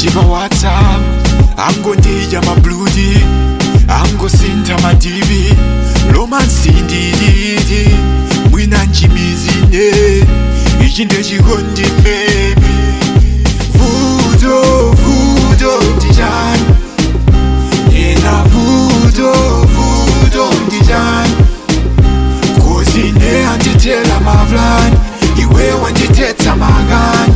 chipa WhatsApp angondija mabludi angosinta madivi romansindididi mwina nchimizine ichi ndechikondi baby vudo ndijani ena vudo ndijani kozine anditela mavlani iwe wanditetsa magani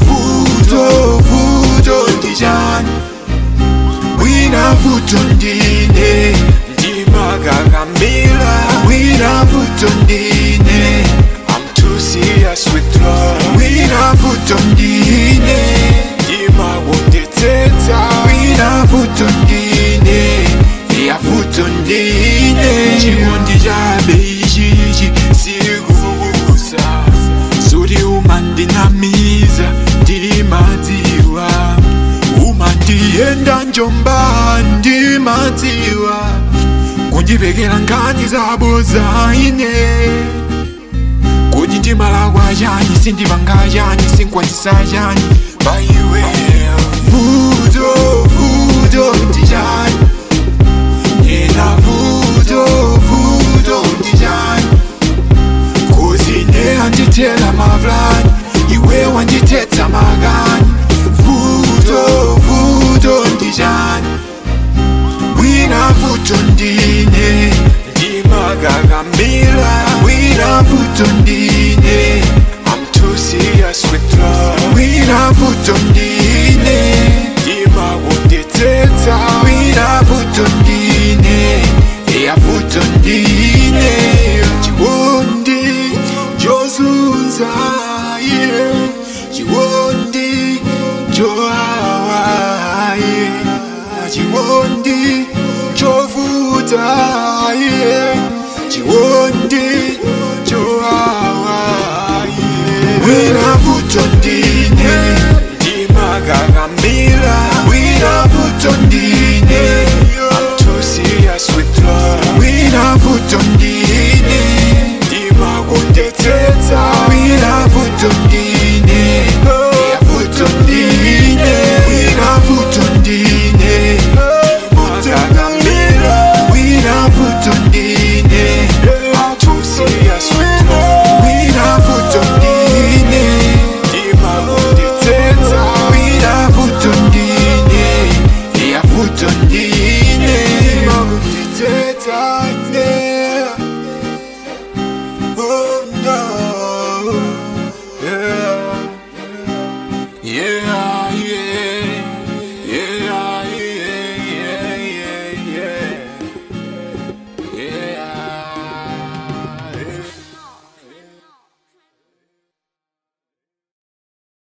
vudo ndijani mwina vuto ndine ndimagagamila mwina vuto ndine I'm too serious with love mwina vuto ndine ndimagondetsetsa mwina vuto ndine iya vuto ndine chikondi chabe ichichi sikukusa suri umandinamiza ndimadziwa umandienda njomba ndimadziwa kundibekela nkani zabo zaine kuti ndimalakwa chani sindipanga chani sinkwatisa chani paiwe vudo ndijani ena vudo ndijani kozine anditela mavlani iwe wanditetsa magani vudo ndijani mwina vuto ndine ndimagagamila mwina vuto ndine I'm too serious with love mwina vuto ndine ndimagondetsetsa mwina vuto ndine iya vuto ndine chikondi chozunza yeah chikondi chowawa yeah chikondi chovuta yeah chikondi chowawa yeah mwina vuto ndine